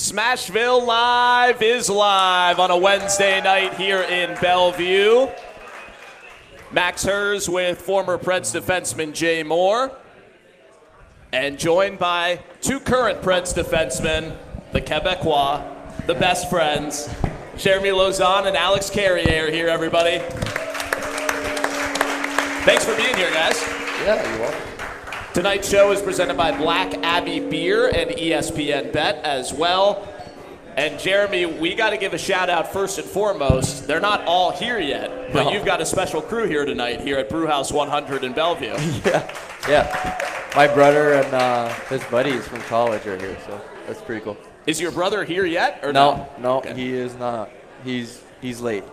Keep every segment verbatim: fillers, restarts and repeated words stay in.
Smashville Live is live on a Wednesday night here in Bellevue. Max Hers with former Preds defenseman Jay Moore. And joined by two current Preds defensemen, the Quebecois, the best friends, Jeremy Lauzon and Alex Carrier here, everybody. Thanks for being here, guys. Yeah, you're welcome. Tonight's show is presented by Black Abbey Beer and E S P N Bet as well. And Jeremy, we got to give a shout out first and foremost. They're not all here yet, but no. You've got a special crew here tonight here at Brewhouse one hundred in Bellevue. yeah, yeah. My brother and uh, his buddies from college are here, so that's pretty cool. Is your brother here yet? Or no, no, no, okay. He is not. He's he's late.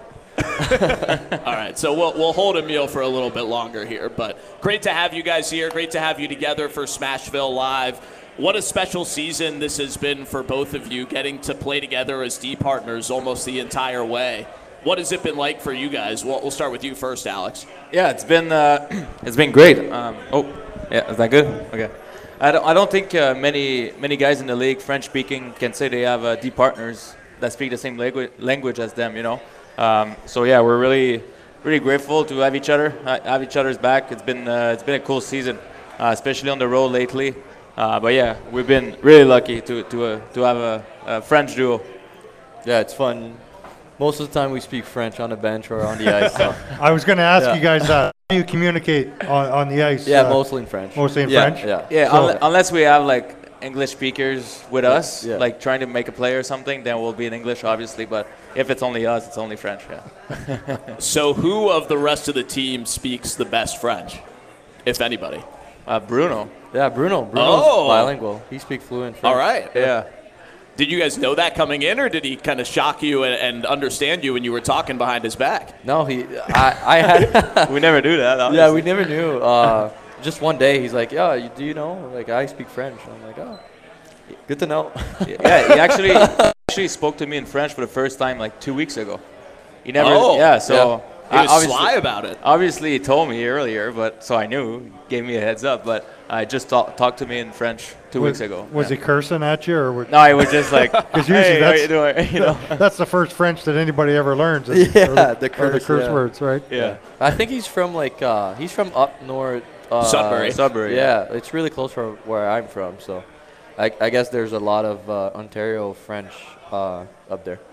All right, so we'll we'll hold a meal for a little bit longer here, but great to have you guys here. Great to have you together for Smashville Live. What a special season this has been for both of you, getting to play together as D partners almost the entire way. What has it been like for you guys? We'll, we'll start with you first, Alex. Yeah, it's been uh, it's been great. Um, oh, yeah, is that good? Okay. I don't I don't think uh, many many guys in the league, French speaking, can say they have uh, D partners that speak the same language language as them. You know. Um, so yeah, we're really, really grateful to have each other, uh, have each other's back. It's been, uh, it's been a cool season, uh, especially on the road lately. Uh, but yeah, we've been really lucky to to uh, to have a, a French duo. Yeah, it's fun. Most of the time we speak French on the bench or on the ice. So. I was going to ask yeah. you guys uh, how do you communicate on, on the ice? Yeah, uh, mostly in French. Mostly in yeah, French. Yeah, yeah. So, unle- unless we have like English speakers with yeah, us, yeah. like trying to make a play or something, then we'll be in English, obviously. But if it's only us, it's only French. Yeah. So who of the rest of the team speaks the best French, if anybody? Uh, Bruno. Yeah, Bruno. Bruno's Oh. bilingual. He speaks fluent French. All right. Yeah. Did you guys know that coming in, or did he kind of shock you and, and understand you when you were talking behind his back? No, he. I. I had. We never do that. Obviously. Yeah, we never knew. Uh, just one day, he's like, "Yeah, you, do you know? Like, I speak French." I'm like, "Oh, good to know." Yeah, he actually actually spoke to me in French for the first time like two weeks ago. He never. Oh. Yeah. So. Yeah. He was obviously- sly about it. Obviously, he told me earlier, but so I knew. He gave me a heads up, but I just talk, talked to me in French two was, weeks ago. Was yeah. he cursing at you? or? Was, No, I was just like, usually hey, how that's- you doing? You know? That's the first French that anybody ever learns. is- Yeah, are the, the are the curse, curse yeah. words, right? Yeah. I think he's from like uh, he's from up north. Uh, Sudbury. Sudbury, Yeah, it's really close from where I'm from. So, I, I guess there's a lot of uh, Ontario French uh, up there.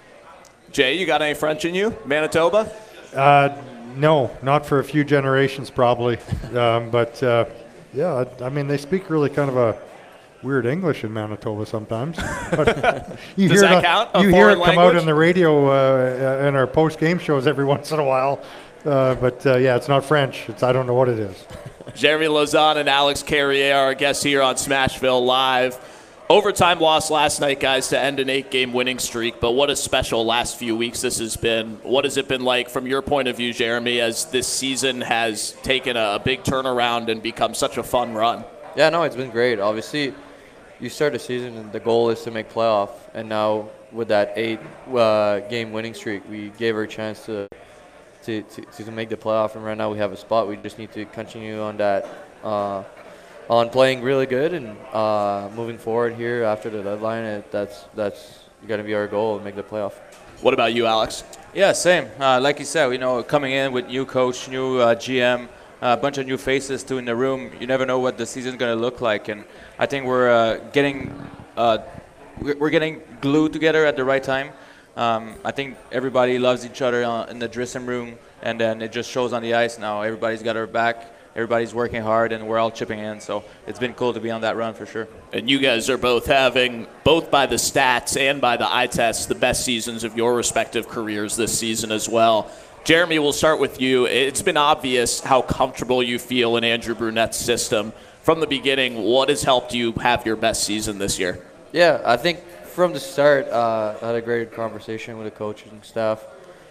Jay, you got any French in you? Manitoba? Uh, no, not for a few generations probably. um, but uh, yeah, I, I mean they speak really kind of a weird English in Manitoba sometimes. But you Does hear that it, count? A You hear it foreign come out language? in the radio uh, uh, in our post-game shows every once in a while. Uh, but uh, yeah, it's not French. It's I don't know what it is. Jeremy Lauzon and Alex Carrier are our guests here on Smashville Live. Overtime loss last night, guys, to end an eight-game winning streak, but what a special last few weeks this has been. What has it been like from your point of view, Jeremy, as this season has taken a, a big turnaround and become such a fun run? Yeah, no, it's been great. Obviously, you start the season and the goal is to make playoff, and now with that eight-game uh, winning streak, we gave her a chance to, to to to make the playoff, and right now we have a spot. We just need to continue on that. Uh, on playing really good and uh, moving forward here after the deadline, it, that's that's going to be our goal, to make the playoff. What about you, Alex? Yeah, same. Uh, like you said, you know, coming in with new coach, new uh, G M, a bunch of new faces too in the room. You never know what the season's going to look like, and I think we're uh, getting uh, we're getting glued together at the right time. Um, I think everybody loves each other uh, in the dressing room, and then it just shows on the ice now. Everybody's got our back. Everybody's working hard, and we're all chipping in. So it's been cool to be on that run for sure. And you guys are both having, both by the stats and by the eye test, the best seasons of your respective careers this season as well. Jeremy, we'll start with you. It's been obvious how comfortable you feel in Andrew Brunette's system. From the beginning, what has helped you have your best season this year? Yeah, I think from the start, uh, I had a great conversation with the coaches and staff.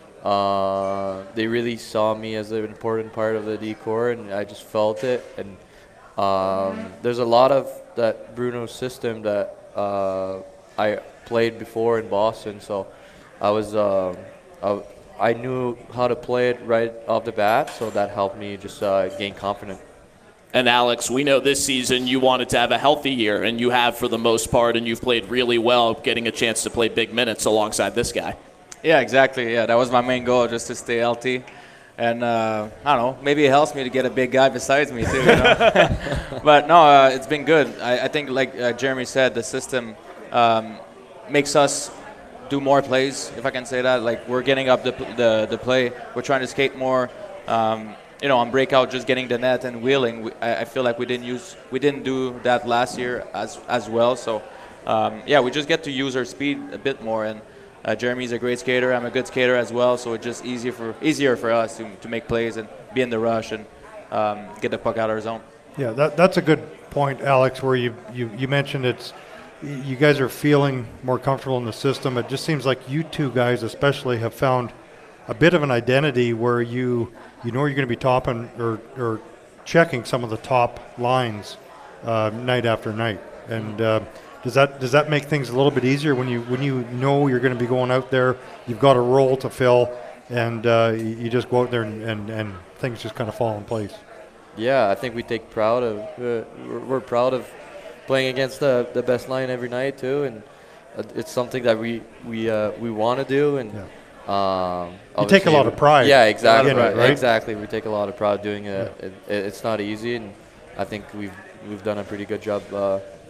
Uh, they really saw me as an important part of the D-Corps, and I just felt it. And um, there's a lot of that Bruno system that uh, I played before in Boston, so I was uh, I, I knew how to play it right off the bat, so that helped me just uh, gain confidence. And Alex, we know this season you wanted to have a healthy year, and you have for the most part, and you've played really well getting a chance to play big minutes alongside this guy. Yeah, exactly. Yeah, that was my main goal, just to stay healthy. And uh, I don't know, maybe it helps me to get a big guy besides me too. You know? But no, uh, it's been good. I, I think, like uh, Jeremy said, the system um, makes us do more plays, if I can say that. Like, we're getting up the the, the play. We're trying to skate more. Um, you know, on breakout, just getting the net and wheeling. We, I, I feel like we didn't use, we didn't do that last year as as well. So, um, yeah, we just get to use our speed a bit more. And uh, Jeremy's a great skater. I'm a good skater as well. So it's just easier for easier for us to to make plays and be in the rush and um, get the puck out of our zone. Yeah, that, that's a good point, Alex, where you, you, you mentioned it's you guys are feeling more comfortable in the system. It just seems like you two guys especially have found a bit of an identity where you you know you're going to be topping or, or checking some of the top lines uh, night after night. And uh, does that does that make things a little bit easier when you when you know you're going to be going out there, you've got a role to fill, and uh, you, you just go out there and, and, and things just kind of fall in place? Yeah, I think we take proud of uh, we're, we're proud of playing against the the best line every night too, and uh, it's something that we we uh, we want to do. And Yeah. Um, You take a lot of pride. Yeah, exactly. in it, right? Exactly. We take a lot of pride doing it. It, it. It's not easy, and I think we've we've done a pretty good job uh,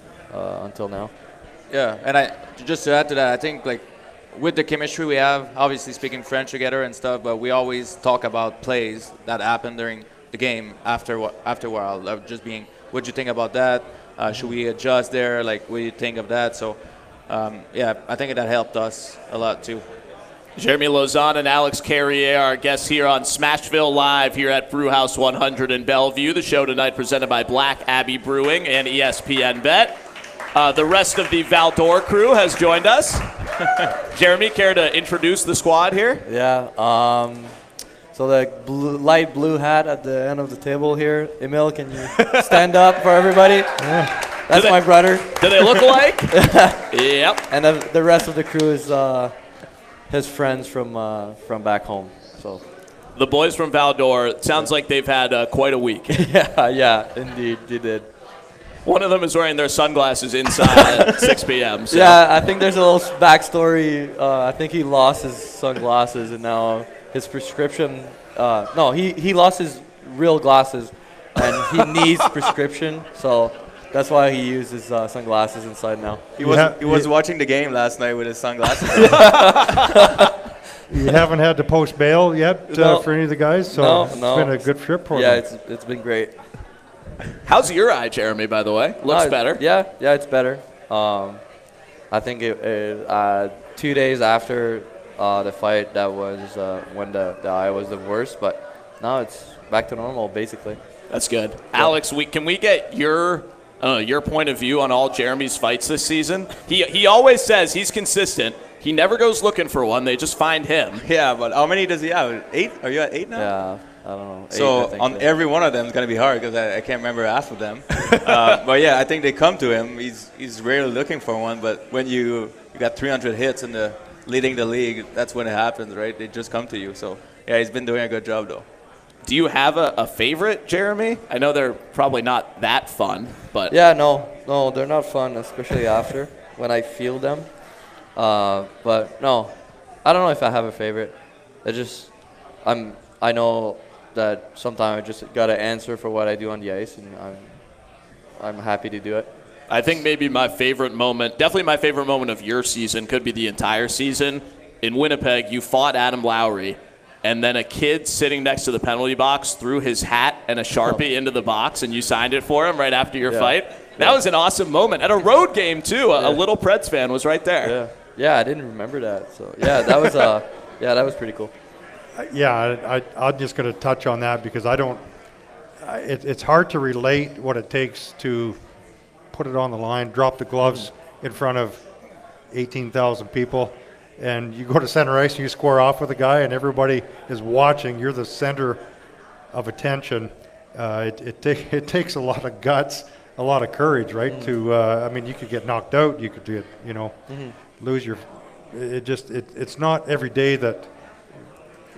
uh, until now. Yeah, and I just to add to that, I think like with the chemistry we have, obviously speaking French together and stuff, but we always talk about plays that happen during the game after wh- after a while. Of just being, what do you think about that? Uh, should we adjust there? Like, what do you think of that? So, um, yeah, I think that helped us a lot too. Jeremy Lauzon and Alex Carrier, our guests here on Smashville Live here at Brewhouse one hundred in Bellevue. The show tonight presented by Black Abbey Brewing and E S P N Bet. Uh, the rest of the Val-d'Or crew has joined us. Jeremy, care to introduce the squad here? Yeah. Um, so the blue, light blue hat at the end of the table here. Emil, can you stand up for everybody? Yeah. That's they, my brother. Do they look alike? Yep. And the, the rest of the crew is uh, his friends from uh, from back home. So. The boys from Val-d'Or, it sounds like they've had uh, quite a week. yeah, yeah, indeed, they did. One of them is wearing their sunglasses inside at six p.m. So. Yeah, I think there's a little backstory. Uh, I think he lost his sunglasses, and now his prescription. Uh, no, he, he lost his real glasses, and he needs prescription. So that's why he uses uh, sunglasses inside now. He was Yeah, he was yeah. watching the game last night with his sunglasses. You haven't had to post bail yet uh, No. for any of the guys, so No, it's no. been a good trip for Yeah, them. it's it's been great. How's your eye, Jeremy, by the way? Looks Uh, better. Yeah, yeah, it's better. Um, I think it, it, uh, two days after uh, the fight, that was uh, when the, the eye was the worst. But now it's back to normal, basically. That's good. Alex, we, can we get your uh, your point of view on all Jeremy's fights this season? He he always says he's consistent. He never goes looking for one. They just find him. Yeah, but how many does he have? Eight? Are you at eight now? Yeah, I don't know. Eight, I So think, on yeah. every one of them is gonna be hard because I, I can't remember half of them. uh, but yeah, I think they come to him. He's he's rarely looking for one. But when you you got three hundred hits in the leading the league, that's when it happens, right? They just come to you. So yeah, he's been doing a good job though. Do you have a, a favorite, Jeremy? I know they're probably not that fun, but Yeah, no, no, they're not fun, especially after when I feel them. Uh, but no, I don't know if I have a favorite. I just, I'm, I know that sometimes I just gotta answer for what I do on the ice, and I'm, I'm happy to do it. I think maybe my favorite moment, definitely my favorite moment of your season, could be the entire season. In Winnipeg, you fought Adam Lowry, and then a kid sitting next to the penalty box threw his hat and a Sharpie into the box, and you signed it for him right after your Yeah. fight. That was an awesome moment. At a road game, too. A, a little Preds fan was right there. Yeah, yeah, I didn't remember that. So yeah, that was uh, yeah, that was pretty cool. Yeah, I, I, I'm just going to touch on that because I don't. I- It, it's hard to relate what it takes to put it on the line, drop the gloves in front of eighteen thousand people, and you go to center ice and you square off with a guy, and everybody is watching. You're the center of attention. Uh, it it, ta- it takes a lot of guts, a lot of courage, right? Mm-hmm. To uh, I mean, you could get knocked out, you could get, you know, Mm-hmm. lose your. It just it, it's not every day that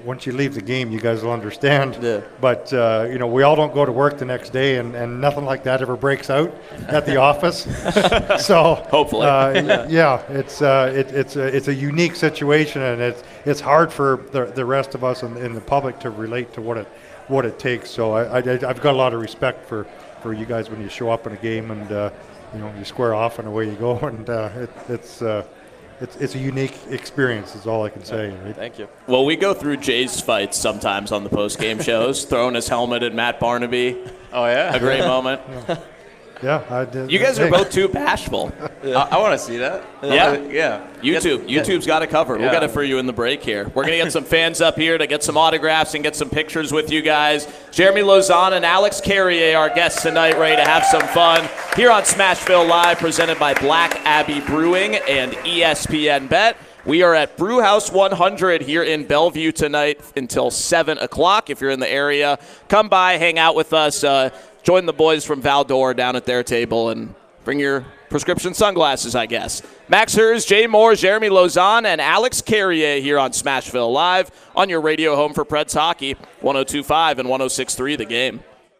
once you leave the game, you guys will understand. Yeah. But uh, you know, we all don't go to work the next day, and, and nothing like that ever breaks out at the office. So Hopefully. uh, yeah, it's uh, it, it's a, it's a unique situation, and it's it's hard for the the rest of us in, in the public to relate to what it what it takes. So I, I I've got a lot of respect for, for you guys when you show up in a game, and uh, you know, you square off and away you go, and uh, it, it's. Uh, It's, it's a unique experience is all I can say. Right? Thank you. Well, we go through Jay's fights sometimes on the post-game shows, throwing his helmet at Matt Barnaby. Oh, yeah? A great moment. Yeah, I did. You guys are hey, both too bashful. I, I want to see that. Yeah. Yeah. YouTube. YouTube's got it covered. We'll Yeah. get it for you in the break here. We're going to get some fans up here to get some autographs and get some pictures with you guys. Jeremy Lauzon and Alex Carrier, our guests tonight, ready to have some fun here on Smashville Live, presented by Black Abbey Brewing and E S P N Bet. We are at Brewhouse one hundred here in Bellevue tonight until seven o'clock. If you're in the area, come by, hang out with us. Uh, join the boys from Val-d'Or down at their table and bring your prescription sunglasses, I guess. Max Hers, Jay Moore, Jeremy Lauzon, and Alex Carrier here on Smashville Live on your radio home for Preds Hockey, one oh two point five and one oh six point three The Game.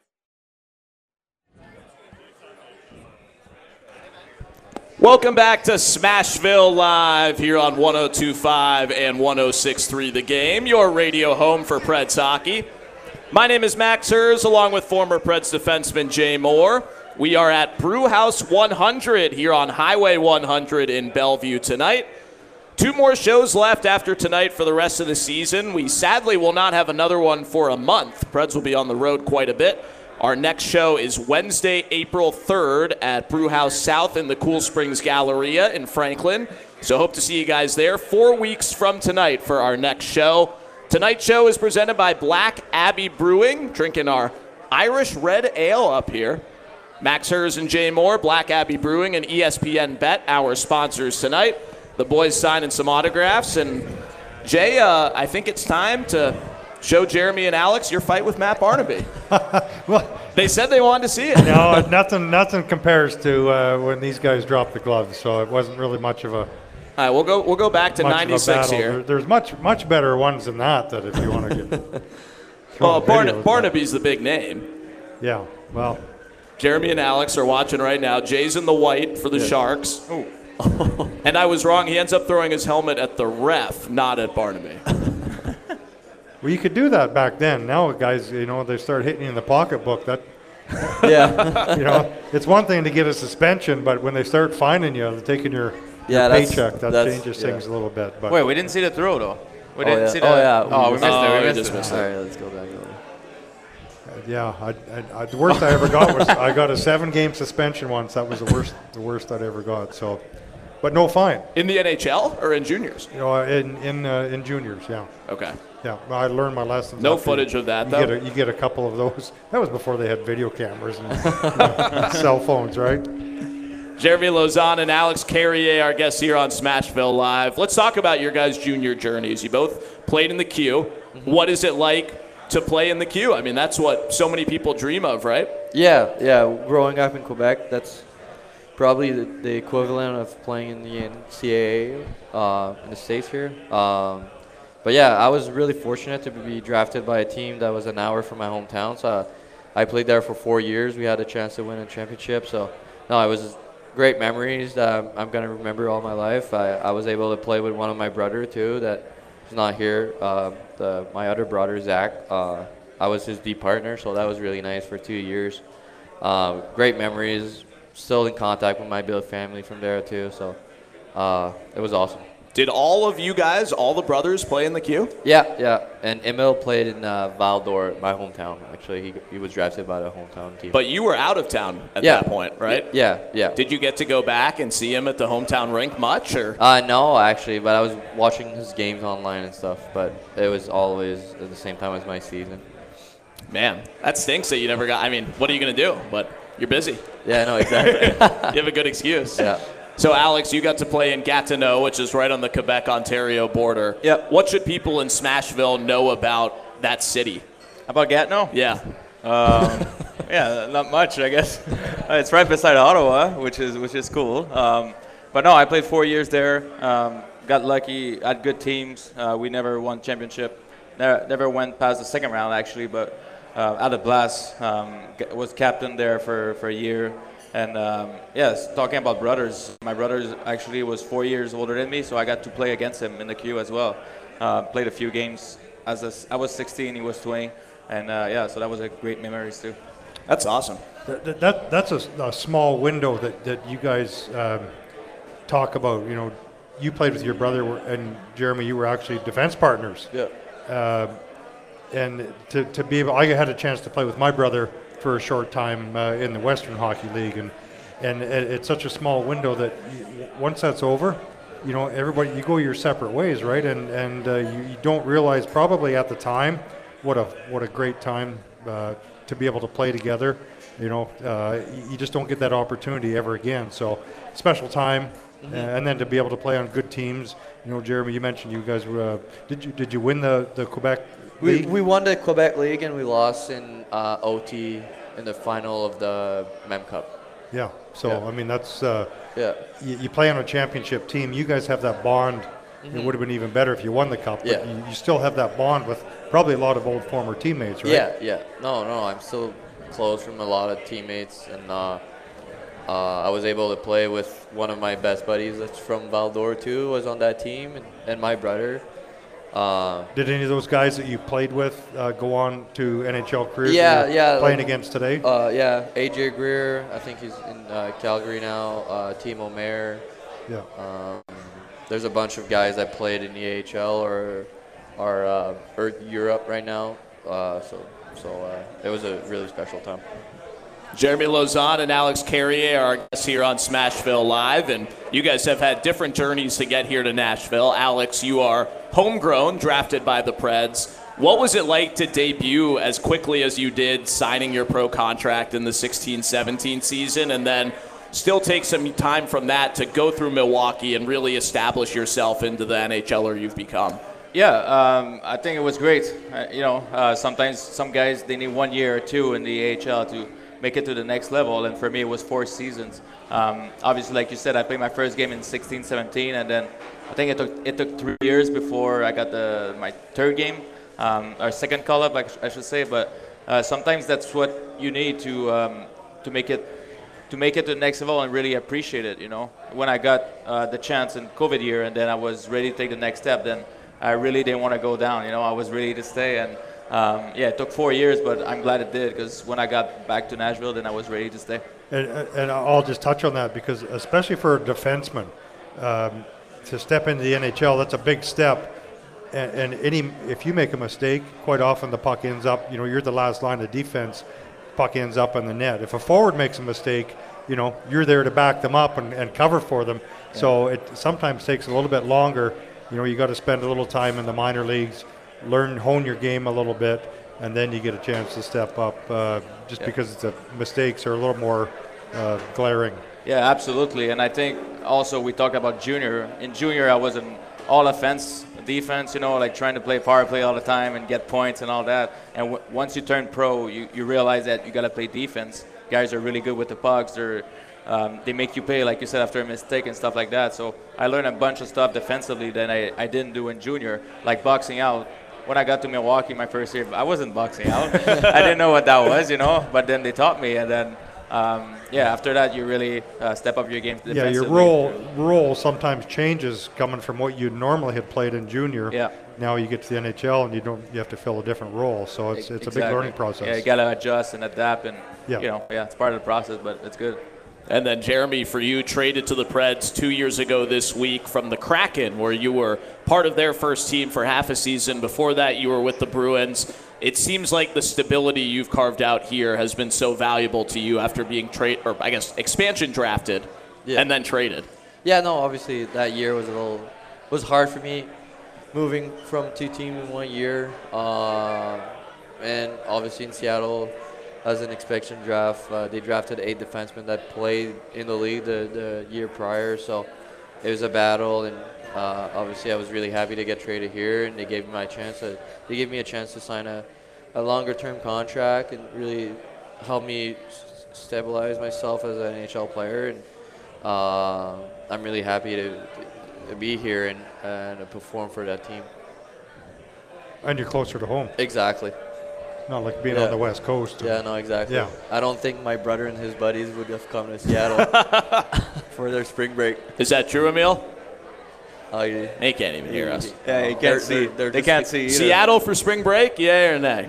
Welcome back to Smashville Live here on one oh two point five and one oh six point three The Game, your radio home for Preds Hockey. My name is Max Hers, along with former Preds defenseman Jay Moore. We are at Brewhouse one hundred here on Highway one hundred in Bellevue tonight. Two more shows left after tonight for the rest of the season. We sadly will not have another one for a month. Preds will be on the road quite a bit. Our next show is Wednesday, April third at Brewhouse South in the Cool Springs Galleria in Franklin. So hope to see you guys there four weeks from tonight for our next show. Tonight's show is presented by Black Abbey Brewing, drinking our Irish Red Ale up here. Max Hers and Jay Moore, Black Abbey Brewing and E S P N Bet, our sponsors tonight. The boys signing some autographs. And Jay, uh, I think it's time to show Jeremy and Alex your fight with Matt Barnaby. Well, They said they wanted to see it. no, nothing nothing compares to uh, when these guys dropped the gloves. So it wasn't really much of a All right, we'll go we'll go back to much of a ninety-six battle. here. There, there's much much better ones than that. That if you want to get. Well, Barn- videos, Barnaby's the big name. Yeah. Well. Jeremy and Alex are watching right now. Jay's in the white for the Sharks. Oh. And I was wrong. He ends up throwing his helmet at the ref, not at Barnaby. Well, you could do that back then. Now, guys, you know, they start hitting you in the pocketbook. That, Yeah. you know, it's one thing to get a suspension, but when they start finding you, they're taking your, Yeah, your that's- paycheck. That that's- changes yeah. things a little bit. But Wait, we didn't see the throw, though. We Oh, didn't yeah. see the. Oh, yeah. Oh, we We missed Oh, it. we We missed just it. missed All it. right, let's go back. yeah, I, I, I, the worst I ever got was I got a seven-game suspension once. That was the worst, the worst I'd ever got. So, but no fine. In the N H L or in juniors? You know, in in uh, in juniors, yeah, Okay. yeah. Well, I learned my lessons. No after footage you, of that, you though? Get a, you get a couple of those. That was before they had video cameras and you know, cell phones, right? Jeremy Lauzon and Alex Carrier, our guests here on Smashville Live. Let's talk about your guys' junior journeys. You both played in the Q. What is it like to play in the Q? I mean, that's what so many people dream of, right? Yeah, yeah. Growing up in Quebec, that's probably the, the equivalent of playing in the N C double A uh, in the States here. Um, but yeah, I was really fortunate to be drafted by a team that was an hour from my hometown. So uh, I played there for four years. We had a chance to win a championship. So no, it was great memories that I'm going to remember all my life. I, I was able to play with one of my brother too that is not here. Uh, the, my other brother, Zach, uh, I was his D partner, so that was really nice for two years. Uh, great memories. Still in contact with my Bill family from there too, so uh, it was awesome. Did all of you guys, all the brothers, play in the Q? Yeah, yeah. And Emil played in uh, Val-d'Or, my hometown. Actually, he he was drafted by the hometown team. But you were out of town at yeah. that point, right? Yeah, yeah. Did you get to go back and see him at the hometown rink much, or? Uh, no, actually, but I was watching his games online and stuff. But it was always at the same time as my season. Man, that stinks that you never got. I mean, what are you going to do? But you're busy. Yeah, no, exactly. You have a good excuse. Yeah. So, Alex, you got to play in Gatineau, which is right on the Quebec-Ontario border. Yep. What should people in Smashville know about that city? About Gatineau? Yeah. Um, yeah, not much, I guess. Uh, it's right beside Ottawa, which is which is cool. Um, but no, I played four years there. Um, got lucky, had good teams. Uh, we never won championship never, never went past the second round actually, but uh, had a blast. Um, g- was captain there for, for a year. And um, yes, talking about brothers, my brother actually was four years older than me, so I got to play against him in the queue as well. Uh, played a few games. As a, I was sixteen, he was twenty, and uh, yeah, so that was a great memories too. That's awesome. That, that that's a, a small window that that you guys um, talk about. You know, you played with your brother, and Jeremy, you were actually defense partners. Yeah. Uh, and to, to be able, I had a chance to play with my brother for a short time uh, in the Western Hockey League, and and it, it's such a small window that you, once that's over, you know, everybody, you go your separate ways, right? And and uh, you, you don't realize probably at the time what a what a great time uh, to be able to play together. You know, uh, you, you just don't get that opportunity ever again. So special time, mm-hmm. uh, and then to be able to play on good teams. You know, Jeremy, you mentioned you guys were. Uh, did you did you win the the Quebec We, League? we won the Quebec League and we lost in uh, O T in the final of the Mem Cup. Yeah. So Yeah. I mean, that's uh, Yeah. you, you play on a championship team. You guys have that bond. Mm-hmm. It would have been even better if you won the cup. But Yeah. you, you still have that bond with probably a lot of old former teammates, right? Yeah, yeah. No, no, I'm still close from a lot of teammates, and uh, uh, I was able to play with one of my best buddies that's from Val-d'Or too, was on that team, and, and my brother. Uh, Did any of those guys that you played with uh, go on to N H L careers? Yeah, that you're yeah, Playing like- against today? uh, yeah, A J Greer, I think he's in uh, Calgary now. Uh, Timo Mayer. yeah. Um, there's a bunch of guys that played in the A H L or are uh, or Europe right now. Uh, so so uh, it was a really special time. Jeremy Lauzon and Alex Carrier are our guests here on Smashville Live, and you guys have had different journeys to get here to Nashville. Alex, you are homegrown, drafted by the Preds. What was it like to debut as quickly as you did, signing your pro contract in the sixteen seventeen season, and then still take some time from that to go through Milwaukee and really establish yourself into the NHLer you've become? Yeah, um, I think it was great. Uh, you know, uh, sometimes some guys, they need one year or two in the A H L to make it to the next level, and for me it was four seasons. Um, obviously, like you said, I played my first game in sixteen seventeen, and then I think it took it took three years before I got the my third game, um, or second call-up, I, sh- I should say. But uh, sometimes that's what you need to um, to make it to make it to the next level and really appreciate it. You know, when I got uh, the chance in COVID year, and then I was ready to take the next step, then I really didn't want to go down. You know, I was ready to stay, and um, yeah, it took four years, but I'm glad it did, because when I got back to Nashville, then I was ready to stay. And, and I'll just touch on that because, especially for a defenseman, um, to step into the N H L, that's a big step. And, and any if you make a mistake, quite often the puck ends up. You know, you're the last line of defense. Puck ends up in the net. If a forward makes a mistake, you know, you're there to back them up and, and cover for them. Yeah. So it sometimes takes a little bit longer. You know, you got to spend a little time in the minor leagues, learn, hone your game a little bit, and then you get a chance to step up. Uh, just yeah. because the mistakes are a little more uh, glaring. Yeah, absolutely. And I think also we talked about junior. In junior, I was an all offense defense, you know, like trying to play power play all the time and get points and all that. And w- once you turn pro, you, you realize that you got to play defense. Guys are really good with the pucks. They're Um, they make you pay, like you said, after a mistake and stuff like that. So I learned a bunch of stuff defensively that I, I didn't do in junior, like boxing out. When I got to Milwaukee my first year, I wasn't boxing out. I didn't know what that was, you know, but then they taught me. And then, um, yeah, after that, you really uh, step up your game defensively. Yeah, your role role sometimes changes coming from what you normally had played in junior. Yeah. Now you get to the N H L and you don't you have to fill a different role. So it's it's exactly. a big learning process. Yeah, you got to adjust and adapt. And, yeah. you know, yeah, it's part of the process, but it's good. And then, Jeremy, for you, traded to the Preds two years ago this week from the Kraken, where you were part of their first team for half a season. Before that, you were with the Bruins. It seems like the stability you've carved out here has been so valuable to you after being trade, or I guess expansion drafted, yeah. and then traded. Yeah, no, obviously that year was a little was hard for me, moving from two teams in one year, uh, and obviously in Seattle. As an expansion draft, uh, they drafted eight defensemen that played in the league the, the year prior, so it was a battle. And uh, obviously, I was really happy to get traded here, and they gave me my chance. To, they gave me a chance to sign a, a longer-term contract and really help me s- stabilize myself as an N H L player. And uh, I'm really happy to, to be here and, and perform for that team. And you're closer to home. Exactly. Not like being Yeah. on the West Coast. Yeah, no, exactly. Yeah. I don't think my brother and his buddies would have come to Seattle for their spring break. Is that true, Emil? I, They can't even hear us. Yeah, you They're- can't see. they're- they're they just- can't see either. Seattle for spring break, yay or nay?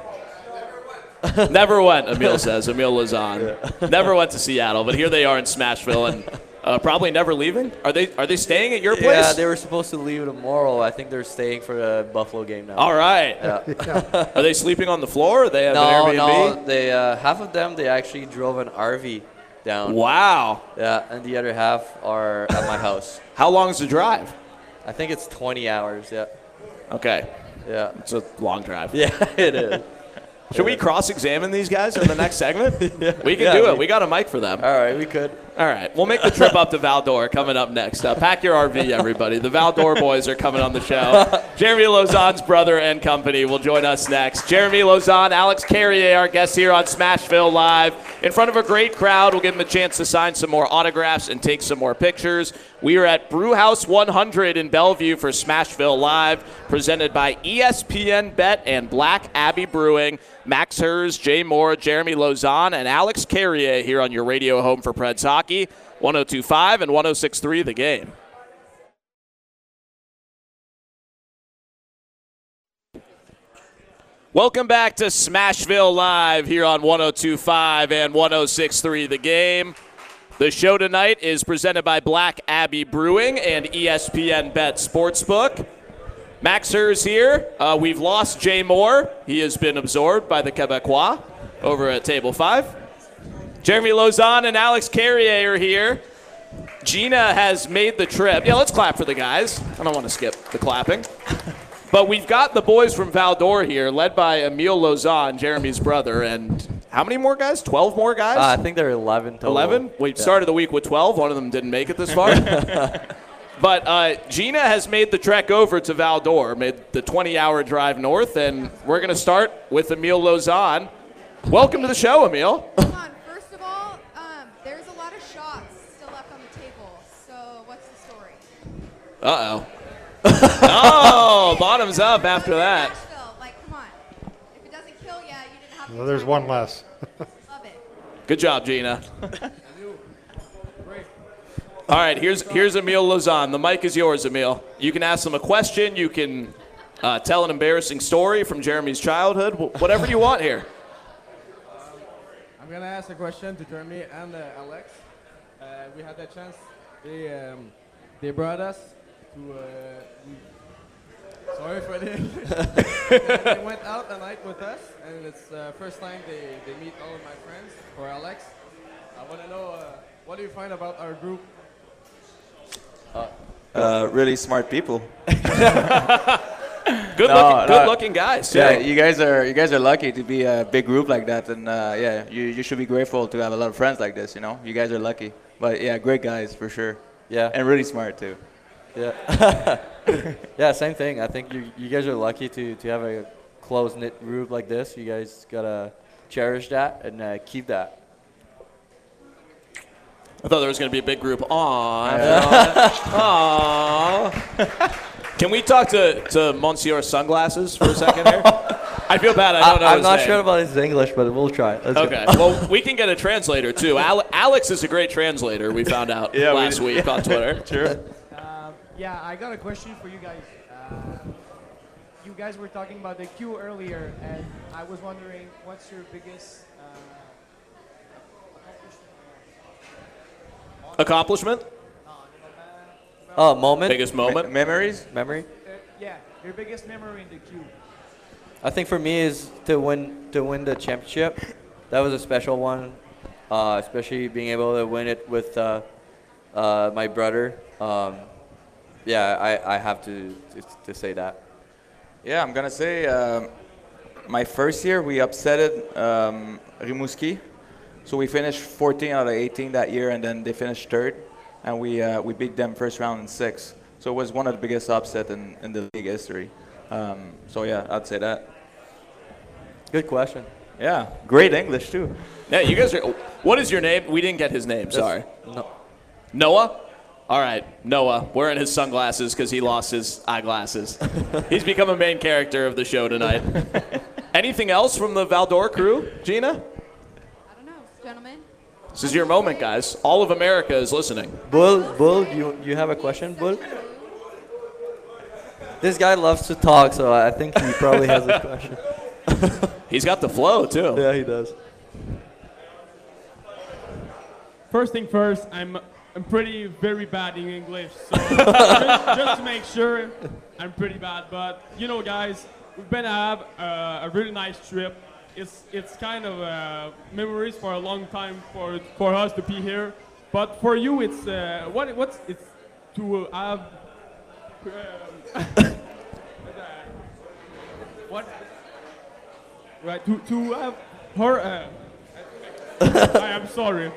Never went, Emil says. Emil Lazan. Never went to Seattle, but here they are in Smashville and uh, probably never leaving. Are they Are they staying at your place? yeah, they were supposed to leave tomorrow. I think they're staying for the Buffalo game now. All right. Yeah. Are they sleeping on the floor? Or they have no, an Airbnb? no, they uh, half of them they actually drove an R V down. Wow. Yeah, and the other half are at my house. How long is the drive? I think it's twenty hours. Yeah, Okay. yeah, It's a long drive. yeah. It is. Should we cross-examine these guys in the next segment? We can Yeah, do it. we- We got a mic for them. All right, we could. All right. We'll make the trip up to Valdor coming up next. Uh, pack your R V, everybody. The Valdor boys are coming on the show. Jeremy Lauzon's brother and company will join us next. Jeremy Lauzon, Alex Carrier, our guests here on Smashville Live. In front of a great crowd, we'll give them a chance to sign some more autographs and take some more pictures. We are at Brewhouse one hundred in Bellevue for Smashville Live, presented by E S P N Bet and Black Abbey Brewing. Max Hers, Jay Moore, Jeremy Lauzon, and Alex Carrier here on your radio home for Preds Hockey, one oh two point five and one oh six point three The Game. Welcome back to Smashville Live here on one oh two point five and one oh six point three The Game. The show tonight is presented by Black Abbey Brewing and E S P N Bet Sportsbook. Max Hers here. Uh, we've lost Jay Moore. He has been absorbed by the Quebecois over at Table five. Jeremy Lauzon and Alex Carrier are here. Gina has made the trip. Yeah, let's clap for the guys. I don't want to skip the clapping. But we've got the boys from Valdor here, led by Emil Lauzon, Jeremy's brother. And how many more guys? twelve more guys? Uh, I think they're eleven total. eleven? We Yeah. started the week with twelve. One of them didn't make it this far. But uh, Gina has made the trek over to Valdor, made the twenty-hour drive north, and we're going to start with Emil Lauzon. Welcome to the show, Emil. Hold on. First of all, um, there's a lot of shots still left on the table. So what's the story? Uh-oh. Oh, bottoms up after that. Nashville, like, come on. If it doesn't kill you, you didn't have to. Well, there's try one it. less. Love it. Good job, Gina. All right, here's here's Emil Lauzon. The mic is yours, Emil. You can ask him a question. You can uh, tell an embarrassing story from Jeremy's childhood. Wh- whatever you want here. I'm gonna ask a question to Jeremy and uh, Alex. Uh, we had that chance. They um, they brought us to. Uh, we- sorry for the English. They went out a night with us, and it's the first time they, they meet all of my friends. For Alex, I want to know uh, what do you find about our group? Uh, really smart people. Good No, looking, no. good looking guys. too. Yeah, you guys are you guys are lucky to be a big group like that, and uh, yeah, you, you should be grateful to have a lot of friends like this. You know, you guys are lucky. But yeah, great guys for sure, Yeah. and really smart too. Yeah. Yeah, same thing. I think you, you guys are lucky to, to have a close-knit group like this. You guys got to cherish that and uh, keep that. I thought there was going to be a big group. Aww. Aww. Can we talk to, to Monsieur Sunglasses for a second here? I feel bad. I don't know I, I'm his not name. sure about his English, but we'll try. Let's go. Okay. Well, we can get a translator, too. Ale- Alex is a great translator, we found out Yeah, we last did. week on Twitter. Sure. Um, yeah, I got a question for you guys. Uh, you guys were talking about the queue earlier, and I was wondering what's your biggest uh, Accomplishment? Oh, moment? Biggest moment? Me- memories? Memory? uh, yeah, your biggest memory in the queue. I think for me is to win to win the championship. That was a special one, uh, especially being able to win it with uh, uh, my brother. Um, yeah, I, I have to, to to say that. Yeah, I'm gonna say um, my first year we upsetted um, Rimouski, so we finished fourteen out of eighteen that year, and then they finished third, and we uh, we beat them first round in six. So it was one of the biggest upset in, in the league history. Um, so yeah, I'd say that. Good question. Yeah, great English too. Yeah, you guys are. What is your name? We didn't get his name, sorry. No. Noah? All right, Noah, wearing his sunglasses because he lost his eyeglasses. He's become a main character of the show tonight. Anything else from the Valdor crew, Gina? I don't know, gentlemen. This is your moment, guys. All of America is listening. Bull, Bull, you you have a question, Bull? This guy loves to talk, so I think he probably has a question. He's got the flow, too. Yeah, he does. First thing first, I'm I'm pretty very bad in English, so just, just to make sure, I'm pretty bad. But you know, guys, we've been to have uh, a really nice trip. It's it's kind of uh, memories for a long time for for us to be here. But for you, it's uh, what what's it's to have. Um, what? Right to to have her. Uh, I am sorry.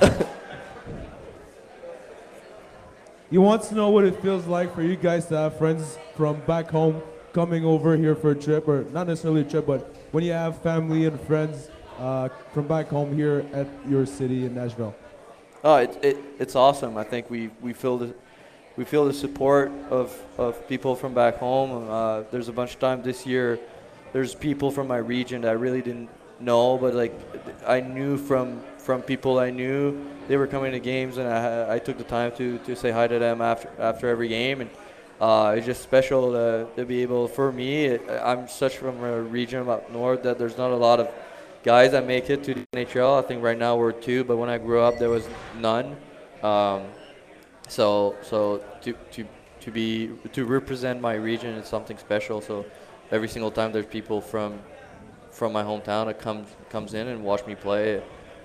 He wants to know what it feels like for you guys to have friends from back home coming over here for a trip, or not necessarily a trip, but when you have family and friends uh, from back home here at your city in Nashville. Oh, it, it it's awesome. I think we we feel the we feel the support of of people from back home. Uh, there's a bunch of time this year. There's people from my region that I really didn't know, but like I knew from from people I knew they were coming to games, and I I took the time to to say hi to them after after every game, and uh, it's just special to to be able. For me, it, I'm such from a region up north that there's not a lot of guys that make it to the N H L. I think right now we're two, but when I grew up there was none. Um, so so to to to be to represent my region is something special. So every single time there's people from from my hometown that comes comes in and watch me play,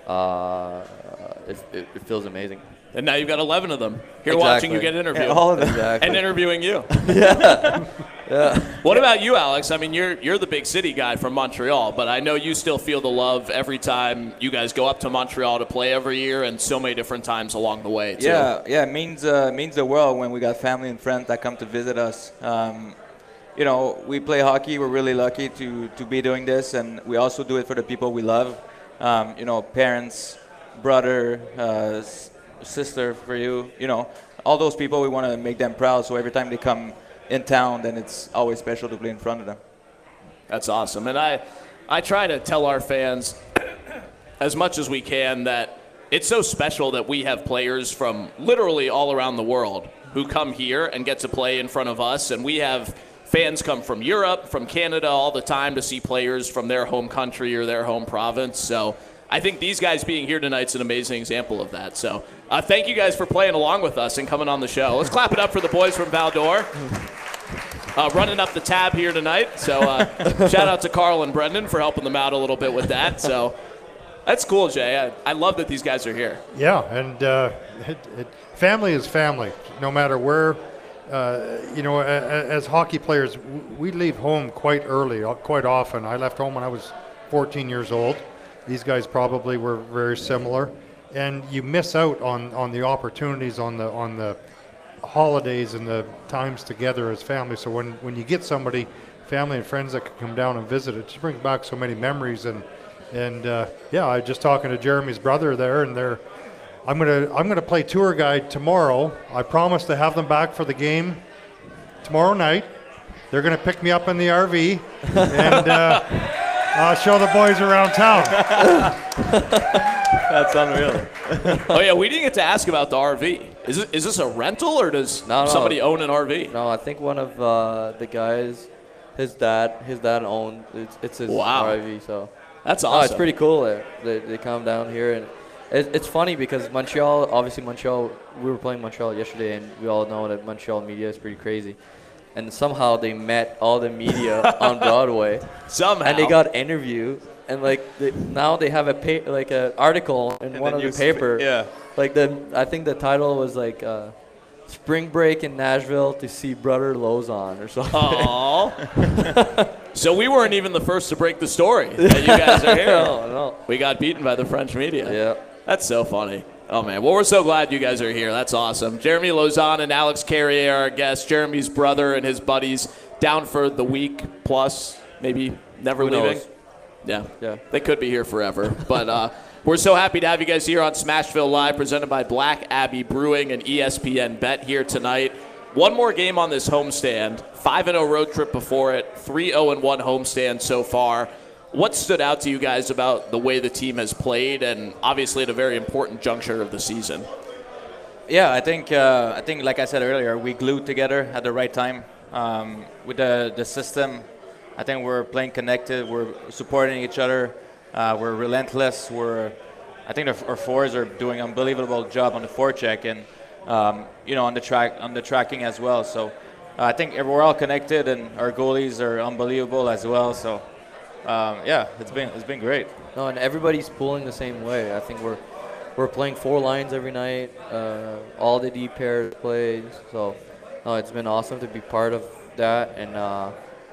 uh, it, it, it feels amazing. And now you've got eleven of them here Exactly. watching you get interviewed. Yeah, all of them. Exactly. And interviewing you. yeah. yeah. What about you, Alex? I mean, you're you're the big city guy from Montreal, but I know you still feel the love every time you guys go up to Montreal to play every year, and so many different times along the way, too. Yeah, yeah, it means, uh, means the world when we got family and friends that come to visit us. Um, you know, we play hockey. We're really lucky to, to be doing this, and we also do it for the people we love. Um, you know, parents, brother, uh, s- sister for you, you know, all those people, we want to make them proud. So every time they come in town, then it's always special to play in front of them. That's awesome. And I, I try to tell our fans as much as we can that it's so special that we have players from literally all around the world who come here and get to play in front of us. And we have fans come from Europe, from Canada all the time to see players from their home country or their home province. So I think these guys being here tonight is an amazing example of that. So uh, thank you guys for playing along with us and coming on the show. Let's clap it up for the boys from Valdor. Uh, running up the tab here tonight. So uh, shout out to Carl and Brendan for helping them out a little bit with that. So that's cool, Jay. I, I love that these guys are here. Yeah, and uh, it, it, family is family, no matter where. Uh, you know, as, as hockey players, we leave home quite early, quite often. I left home when I was fourteen years old. These guys probably were very similar, and you miss out on, on the opportunities on the on the holidays and the times together as family. So when, when you get somebody, family and friends that can come down and visit, it just brings back so many memories. And and uh, yeah, I was just talking to Jeremy's brother there, and they're I'm gonna I'm gonna play tour guide tomorrow. I promise to have them back for the game tomorrow night. They're gonna pick me up in the R V, and uh, I'll show the boys around town. That's unreal. Oh yeah, we didn't get to ask about the R V. Is this, is this a rental or does No, no. somebody own an R V? No, I think one of uh, the guys, his dad, his dad owned. It's, it's his Wow. R V. So That's no, awesome. it's pretty cool. There, they they come down here, and it, it's funny because Montreal. Obviously, Montreal. We were playing Montreal yesterday, and we all know that Montreal media is pretty crazy. And somehow they met all the media on Broadway. Somehow. And they got interviewed, and like they, now they have a pa- like an article in And one the of the news- paper. yeah. Like the I think the title was like uh, "Spring Break in Nashville to see Brother Lozon" or something. Aww. So we weren't even the first to break the story that you guys are here. no, no. We got beaten by the French media. Yeah. That's so funny. Oh, man. Well, we're so glad you guys are here. That's awesome. Jeremy Lauzon and Alex Carrier are our guests. Jeremy's brother and his buddies down for the week plus, maybe never Who leaving. knows? Yeah. Yeah. They could be here forever. But uh, we're so happy to have you guys here on Smashville Live, presented by Black Abbey Brewing and E S P N Bet here tonight. One more game on this homestand. five and oh road trip before it. three oh and one homestand so far. What stood out to you guys about the way the team has played, and obviously at a very important juncture of the season? Yeah, I think uh, I think like I said earlier, we glued together at the right time um, with the the system. I think we're playing connected. We're supporting each other. Uh, we're relentless. We're I think our, our fours are doing an unbelievable job on the forecheck and um, you know on the track on the tracking as well. So uh, I think we're all connected, and our goalies are unbelievable as well. So um, yeah, it's been it's been great. No, and everybody's pulling the same way. I think we're we're playing four lines every night. Uh, all the D pairs plays. So no, it's been awesome to be part of that, and uh,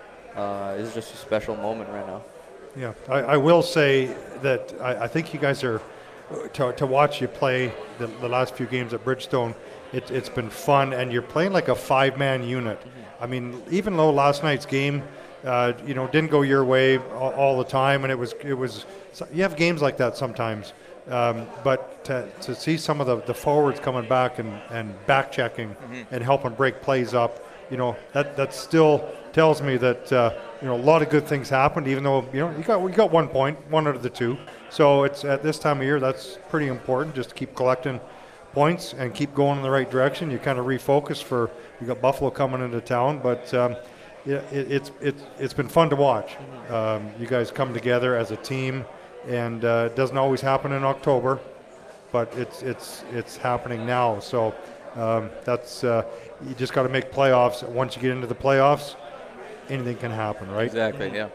uh, it's just a special moment right now. Yeah, I, I will say that I, I think you guys are, to, to watch you play the, the last few games at Bridgestone, it, it's been fun, and you're playing like a five-man unit. Mm-hmm. I mean, even though last night's game, uh, you know, didn't go your way all, all the time, and it was, it was, you have games like that sometimes, um, but to, to see some of the, the forwards coming back and, and back-checking mm-hmm. and helping break plays up, you know, that, that still tells me that, uh, you know, a lot of good things happened, even though, you know, you got, you got one point, one out of the two. So it's at this time of year, that's pretty important, just to keep collecting points and keep going in the right direction. You kind of refocus for, you got Buffalo coming into town, but um, yeah, it, it's, it's, it's been fun to watch. Um, you guys come together as a team, and uh, it doesn't always happen in October, but it's, it's, it's happening now. So um, that's, uh, you just got to make playoffs. Once you get into the playoffs, anything can happen, right? Exactly, yeah.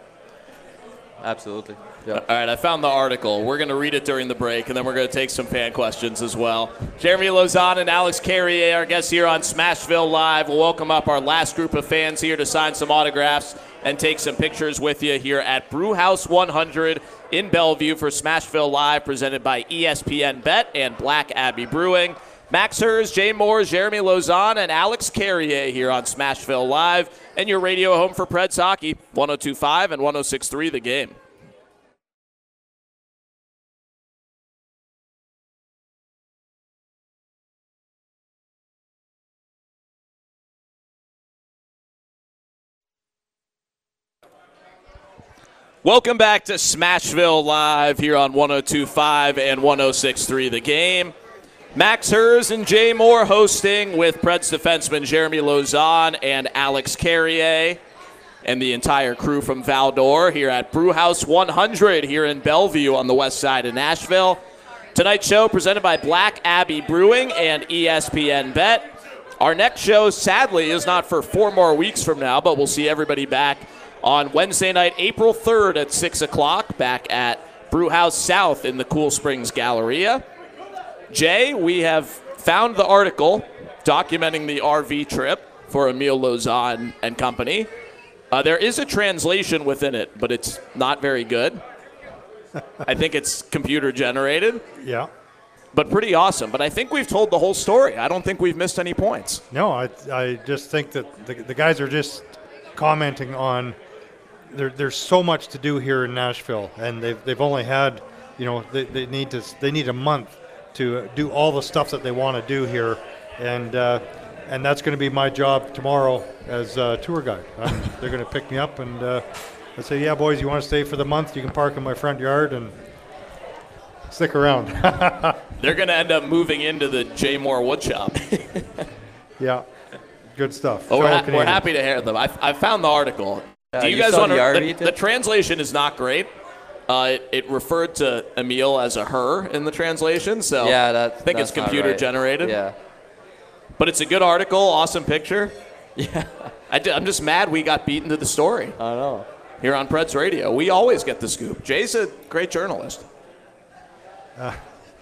Absolutely. Yeah. All right, I found the article. We're going to read it during the break, and then we're going to take some fan questions as well. Jeremy Lauzon and Alex Carrier, our guests here on Smashville Live. We'll welcome up our last group of fans here to sign some autographs and take some pictures with you here at Brewhouse one hundred in Bellevue for Smashville Live, presented by E S P N Bet and Black Abbey Brewing. Max Hers, Jay Moore, Jeremy Lauzon, and Alex Carrier here on Smashville Live, and your radio home for Preds hockey, one oh two point five and one oh six point three The Game. Welcome back to Smashville Live here on one oh two point five and one oh six point three The Game. Max Hers and Jay Moore hosting with Preds defenseman Jeremy Lauzon and Alex Carrier and the entire crew from Val-d'Or here at Brewhouse one hundred here in Bellevue on the west side of Nashville. Tonight's show presented by Black Abbey Brewing and E S P N Bet. Our next show, sadly, is not for four more weeks from now, but we'll see everybody back on Wednesday night, April third at six o'clock, back at Brewhouse South in the Cool Springs Galleria. Jay, we have found the article documenting the R V trip for Emile Lauzon and company. Uh, there is a translation within it, but it's not very good. I think it's computer generated. Yeah. But pretty awesome. But I think we've told the whole story. I don't think we've missed any points. No, I, I just think that the, the guys are just commenting on there, there's so much to do here in Nashville, and they've, they've only had, you know, they, they need to they need a month to do all the stuff that they want to do here, and uh, and that's going to be my job tomorrow as a tour guide. Um, they're going to pick me up, and uh, I say, yeah, boys, you want to stay for the month? You can park in my front yard and stick around. They're going to end up moving into the Jay Moore woodshop. Yeah, good stuff. Well, we're, ha- we're happy to hear them. I, I found the article. Uh, do you, you guys saw want the to? The, the translation is not great. Uh, it, it referred to Emile as a her in the translation, so yeah, that, I think that's it's computer right. generated. Yeah. But it's a good article, awesome picture. Yeah. I d- I'm just mad we got beaten to the story. I know. Here on Preds Radio. We always get the scoop. Jay's a great journalist. Uh,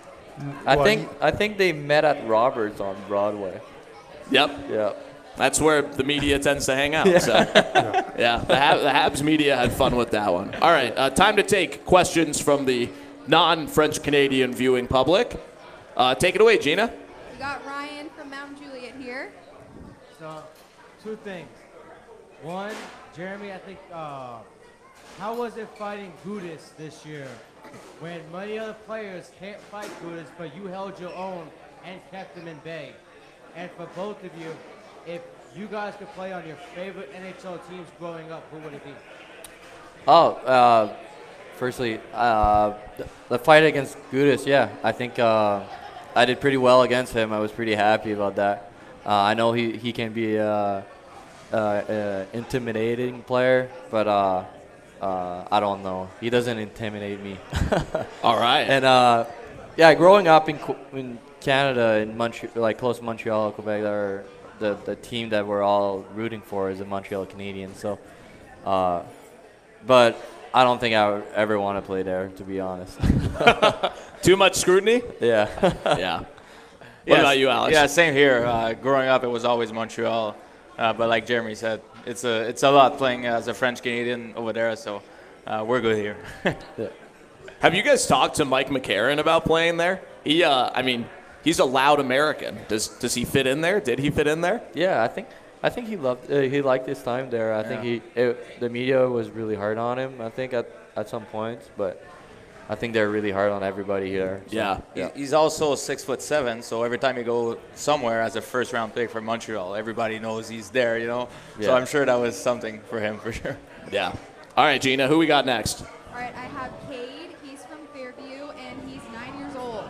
I well, think I think they met at Roberts on Broadway. Yep. Yeah. That's where the media tends to hang out. Yeah, so. yeah. yeah the, Hab- the Habs media had fun with that one. All right, uh, time to take questions from the non-French Canadian viewing public. Uh, take it away, Gina. We got Ryan from Mount Juliet here. So, two things. One, Jeremy, I think uh, how was it fighting Gudis this year when many other players can't fight Gudis, but you held your own and kept them in bay? And for both of you, if you guys could play on your favorite N H L teams growing up, who would it be? Oh, uh, firstly, uh, the, the fight against Gudis, yeah, I think uh, I did pretty well against him. I was pretty happy about that. Uh, I know he, he can be a, a, a intimidating player, but uh, uh, I don't know. He doesn't intimidate me. All right. And uh, yeah, growing up in, in Canada, in Montreal, like close to Montreal, Quebec, are the the team that we're all rooting for is the Montreal Canadiens. So, uh, but I don't think I would ever want to play there, to be honest. Too much scrutiny? Yeah. Yeah. What Yes. about you, Alex? Yeah, same here. Uh, growing up, it was always Montreal, uh, but like Jeremy said, it's a it's a lot playing as a French Canadian over there. So uh, we're good here. Yeah. Have you guys talked to Mike McCarron about playing there? He, uh, I mean, he's a loud American. Does does he fit in there? Did he fit in there? Yeah, I think I think he loved uh, he liked his time there. I think he it, the media was really hard on him. I think at at some points, but I think they're really hard on everybody here. So, Yeah. yeah. He's also six foot seven, so every time you go somewhere as a first round pick for Montreal, everybody knows he's there, you know. So Yeah. I'm sure that was something for him for sure. Yeah. All right, Gina, who we got next? All right, I have Cade. He's from Fairview, and he's nine years old.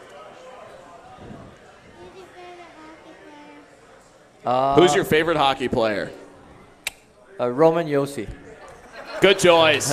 Uh, Who's your favorite hockey player? uh, Roman Yossi? Good choice.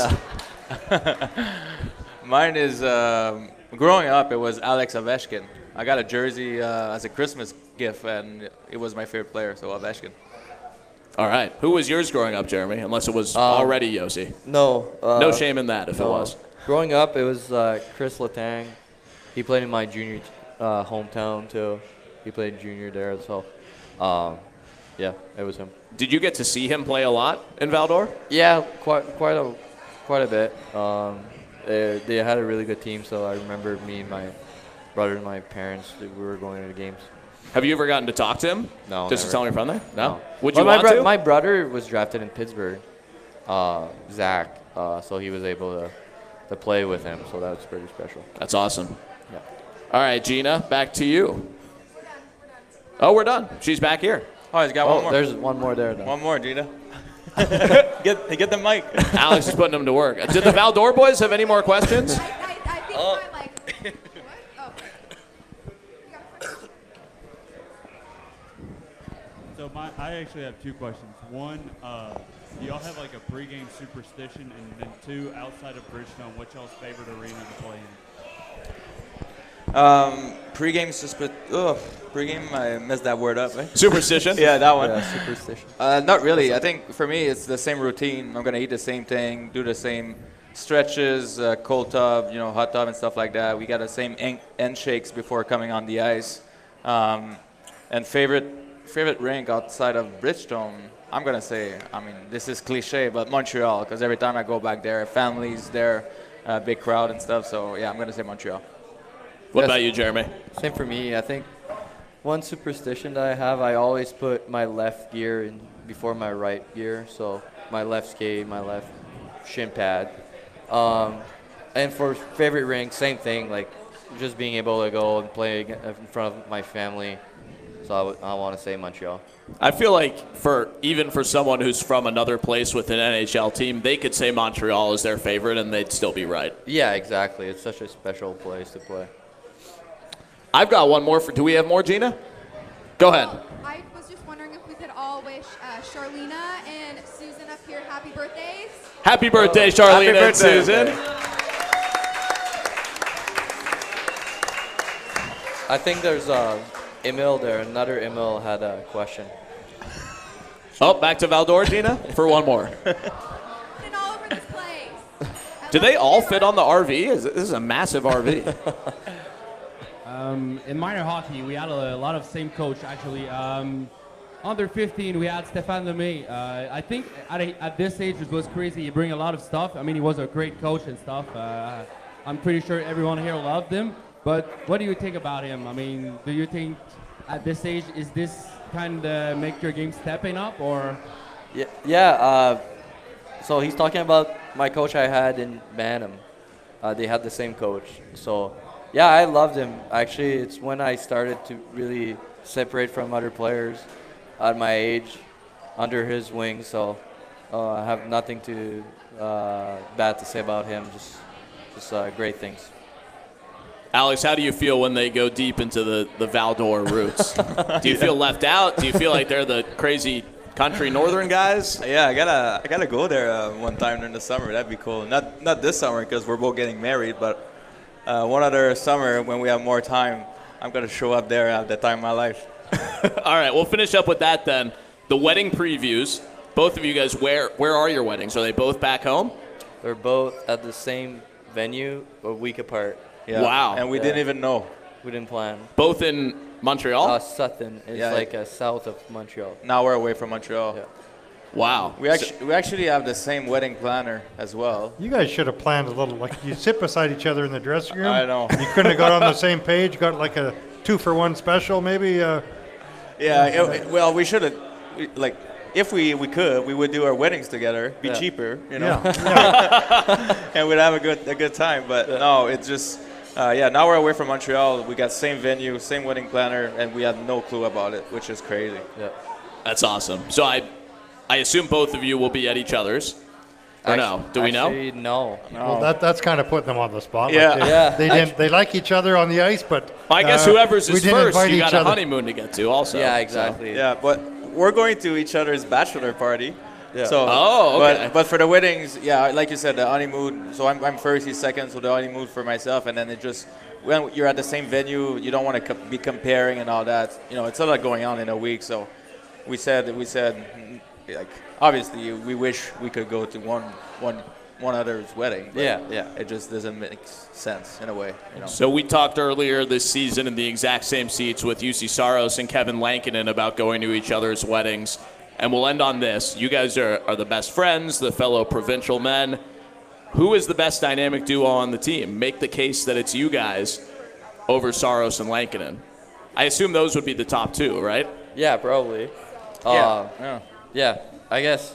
Mine is um, growing up. It was Alex Ovechkin. I got a jersey uh, as a Christmas gift, and it was my favorite player. So Ovechkin. All right. Who was yours growing up, Jeremy? Unless it was Um, already Yossi. No. Uh, No shame in that if it no. was. Growing up, it was uh, Chris Letang. He played in my junior uh, hometown too. He played junior there, so um, yeah, it was him. Did you get to see him play a lot in Val-d'Or? Yeah, quite quite a quite a bit. Um, they, they had a really good team, so I remember me and my brother and my parents, we were going to the games. Have you ever gotten to talk to him? No, Just to never. tell him you're from there? No. No. Would Well, you my want bro- to? My brother was drafted in Pittsburgh, uh, Zach, uh, so he was able to to play with him, so that was pretty special. That's awesome. Yeah. All right, Gina, back to you. Oh, we're done. She's back here. Oh, he's got Oh, one more. there's one more there. Though. One more, Gina. get get the mic. Alex is putting them to work. Did the Val-d'Or boys have any more questions? I, I, I think Oh. my, like, what? Oh. You got a question? So my, I actually have two questions. One, uh, do y'all have like a pregame superstition? And then two, outside of Bridgestone, what's y'all's favorite arena to play in? Um, pre-game suspect. Ugh, pre-game. I messed that word up. Eh? Superstition? Yeah, that one. Yeah, superstition. Uh, not really. I think for me, it's the same routine. I'm gonna eat the same thing, do the same stretches, uh, cold tub, you know, hot tub and stuff like that. We got the same en- end shakes before coming on the ice. Um, and favorite favorite rink outside of Bridgestone, I'm gonna say. I mean, this is cliche, but Montreal, because every time I go back there, families there, uh, big crowd and stuff. So yeah, I'm gonna say Montreal. What Yes. about you, Jeremy? Same for me. I think one superstition that I have, I always put my left gear in before my right gear. So my left skate, my left shin pad. Um, and for favorite rink, same thing. Like just being able to go and play ag- in front of my family. So I, w- I want to say Montreal. I feel like for even for someone who's from another place with an N H L team, they could say Montreal is their favorite and they'd still be right. Yeah, exactly. It's such a special place to play. I've got one more for. Do we have more, Gina? Go ahead. Oh, I was just wondering if we could all wish uh, Charlena and Susan up here happy birthdays. Happy birthday, Charlene happy and birthday. Susan. I think there's uh, Emil there. Another Emil had a question. Oh, back to Val-d'Or, Gina, for one more. And all over this place. Do they all fit on the R V? Is- This is a massive R V. Um, in minor hockey, we had a, a lot of same coach actually. Um, under fifteen, we had Stéphane Lemay. Uh, I think at, a, at this age it was crazy. He bring a lot of stuff. I mean, he was a great coach and stuff. Uh, I'm pretty sure everyone here loved him. But what do you think about him? I mean, do you think at this age is this kind of make your game stepping up or? Yeah, yeah. Uh, so he's talking about my coach I had in Bantam, uh, they had the same coach. So, yeah, I loved him. Actually, it's when I started to really separate from other players at my age under his wing. So, uh, I have nothing to uh, bad to say about him. Just, just uh, great things. Alex, how do you feel when they go deep into the, the Val-d'Or roots? Do you yeah. feel left out? Do you feel like they're the crazy country northern guys? Yeah, I gotta I gotta go there uh, one time during the summer. That'd be cool. Not not this summer because we're both getting married, but uh, one other summer when we have more time, I'm gonna show up there at the time of my life. All right, we'll finish up with that then. The wedding previews. Both of you guys, where where are your weddings? Are they both back home? They're both at the same venue, a week apart. Yeah. Wow. And we yeah. didn't even know. We didn't plan. Both in Montreal? Uh, Sutton is yeah. like uh, south of Montreal. Now we're away from Montreal. Yeah. Wow. We actually we actually have the same wedding planner as well. You guys should have planned a little. Like you sit beside each other in the dressing room. I know. You couldn't have got on the same page. Got like a two for one special, maybe. Uh, yeah. It, it, well, we should have. Like, if we, we could, we would do our weddings together. Be Yeah. cheaper, you know. yeah. And we'd have a good a good time. But Yeah. no, it's just. Uh, yeah, now we're away from Montreal. We got same venue, same wedding planner, and we had no clue about it, which is crazy. Yeah. That's awesome. So I I assume both of you will be at each other's. Or no? Do we know? Actually, no. Well, that that's kind of putting them on the spot. Yeah. Like they, Yeah. they didn't. They like each other on the ice, but I guess uh, whoever's we is didn't first, invite you each got a other. honeymoon to get to also. Yeah, so. exactly. Yeah, but we're going to each other's bachelor party. Yeah. So, Oh, okay. But, but for the weddings, yeah, like you said, the honeymoon. So I'm, I'm first, he's second, so the honeymoon for myself, and then it just when you're at the same venue, you don't want to co- be comparing and all that. You know, it's a lot going on in a week. So we said we said mm, like obviously we wish we could go to one one one other's wedding. But Yeah, yeah. It just doesn't make sense in a way. You know. So we talked earlier this season in the exact same seats with U C Saros and Kevin Lankinen about going to each other's weddings. And we'll end on this. You guys are, are the best friends, the fellow provincial men. Who is the best dynamic duo on the team? Make the case that it's you guys over Saros and Lankinen. I assume those would be the top two, right? Yeah, probably. Yeah. Uh, yeah. yeah. I guess.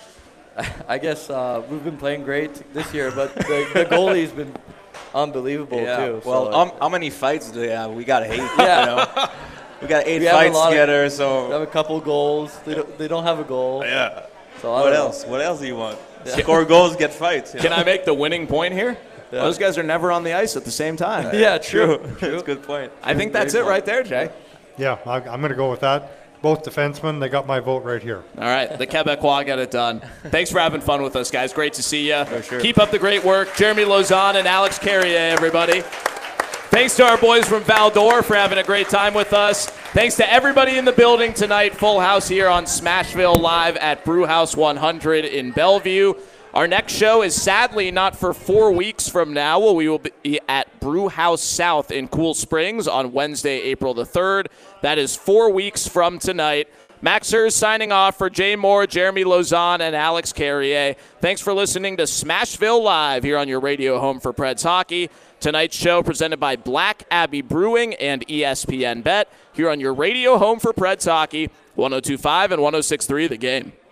I guess uh, we've been playing great this year, but the, the goalie's been unbelievable Yeah. too. Well, so, um, how many fights do they have? We got eight. Yeah. You know? We got eight We have a fights lot of- together. we So have a couple goals. They don't, they don't have a goal. yeah. So I What don't know. else? What else do you want? Score goals, get fights. you Can know? I make the winning point here? Those guys are never on the ice at the same time. Yeah, true. That's a good point. I think that's it right there, Jay. Yeah, I, I'm going to go with that. Both defensemen, they got my vote right here. All right, the Quebecois got it done. Thanks for having fun with us, guys. Great to see you. For sure. Keep up the great work. Jeremy Lauzon and Alex Carrier, everybody. Thanks to our boys from Val-d'Or for having a great time with us. Thanks to everybody in the building tonight. Full house here on Smashville Live at Brewhouse one hundred in Bellevue. Our next show is sadly not for four weeks from now. Well, we will be at Brewhouse South in Cool Springs on Wednesday, April the third. That is four weeks from tonight. Max Hers signing off for Jay Moore, Jeremy Lauzon, and Alex Carrier. Thanks for listening to Smashville Live here on your radio home for Preds Hockey. Tonight's show presented by Black Abbey Brewing and E S P N Bet here on your radio home for Preds Hockey, one oh two point five and one oh six point three The Game.